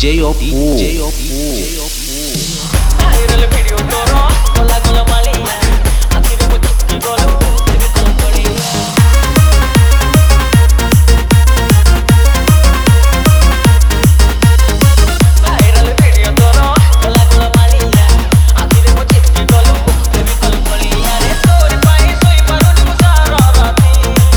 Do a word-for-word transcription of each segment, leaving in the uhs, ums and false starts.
DJ Oppo. DJ Oppo. Viral video toro, gola gola maliya, akhire wo chukki golo, teri kol padiya. Viral video toro, gola gola maliya, akhire wo chukki golo, teri kol padiya. Re tor pai soi parun musara rati.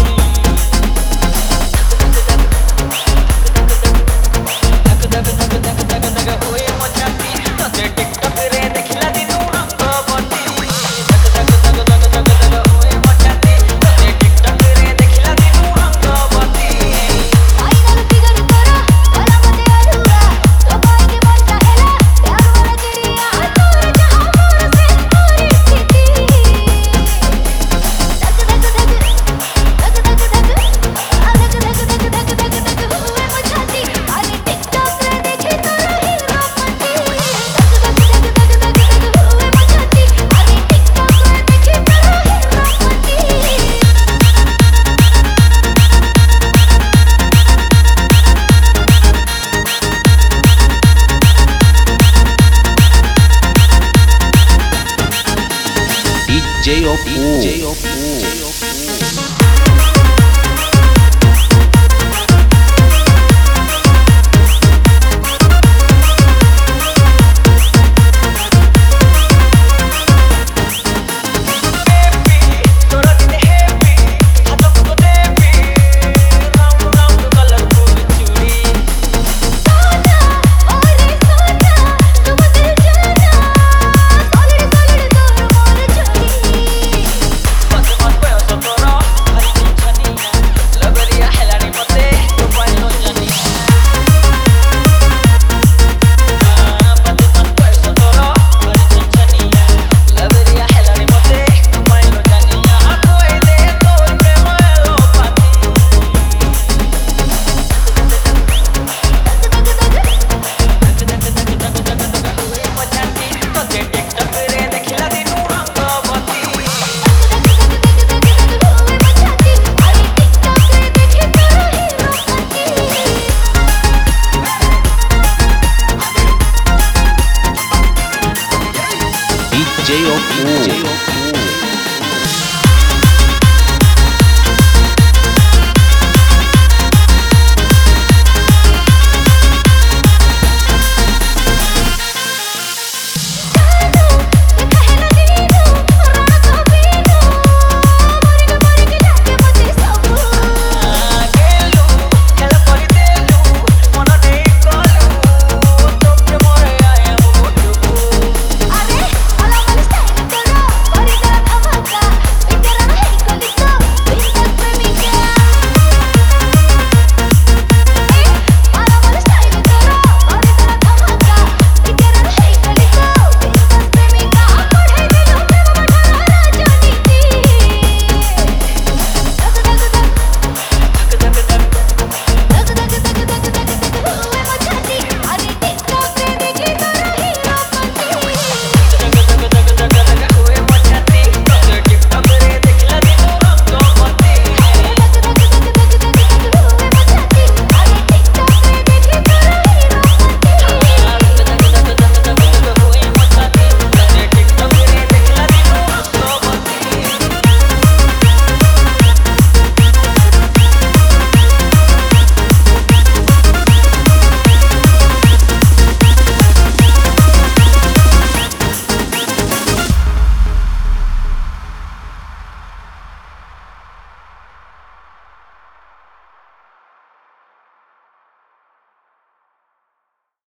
dak dak dak dak dak dak dak hoye machati, tote TikTok re dekhila dinu rango bati. dak dak dak dak dak dak hoye machati, tote TikTok re dekhila dinu rango bati. Final figure tara wala mate adura to pai ke मन चाहेला प्यार वाला चिड़िया तोर जहां मोर से पूरी स्थिति धक धक धक धक धक धक आ धक धक धक धक धक धक हुए मचाती अरे टिकटॉक रे देखे तोरा हीरो पति धक धक धक धक धक धक हुए मचाती अरे टिकटॉक रे देखे तोरा hero DJ Oppo. DJ Oppo. Happy, tora din happy, hathon ko devi, round round colorful chudi. सोना ओरे सोना तुम दिल जाना सॉलिड सॉलिड तोर मोर छोड़ी मत मत पैसा तोरा हरी छनिया, लगरिया हेलानी मते तो पाइलो जानिया। मत मत पैसा तोरा हरी छनिया, लगरिया हेलानी मते तो पाइलो जानिया। कोई दे तोर प्रेम लो पाती। तोते टिकटॉक रे देखिला दिनु रंग बती। DJ Oppo.